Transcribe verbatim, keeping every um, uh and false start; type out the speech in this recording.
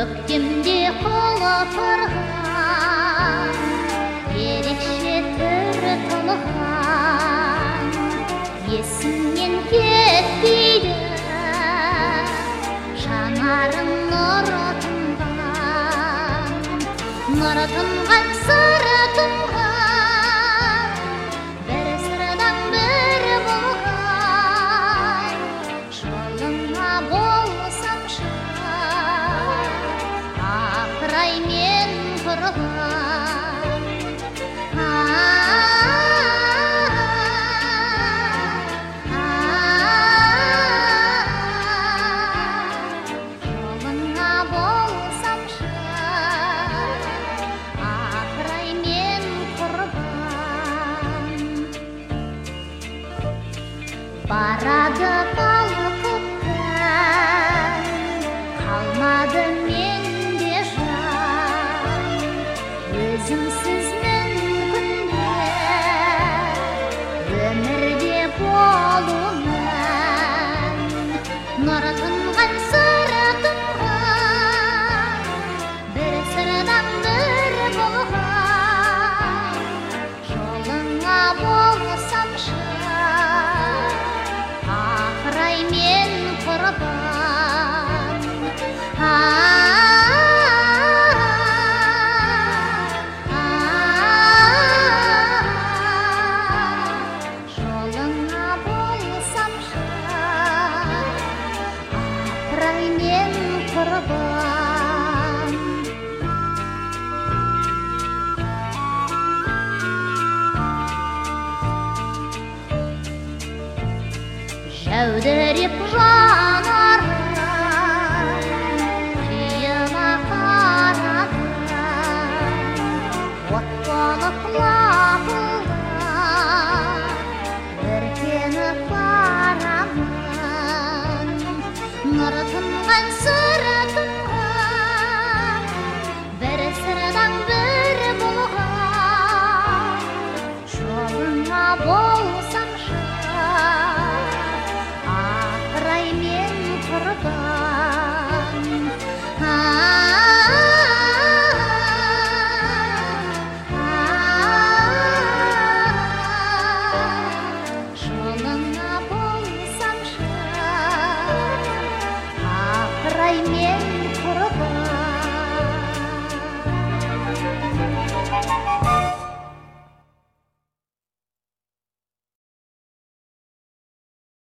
көктемде құлпырған ерекше түрі тұнған есімнен кетпейді жанарың нұры тұнған нұры тұнған сыры тұнған бір сырдан бір болған жолыңа болсамшы апырай мен құрбан жолыңа болсамшы апырай мен құрбан барады балқыптан қалмады менде жан өзіңсіз мүмкінді өмірде болу мән нұры тұнған сыры тұнған бір сырдан бір болған жолыңа болсамшы апырай мен құрбан жолыңа болсамшы апырай мен құрбан жәудіреп жанарың қиыла қарадың от болып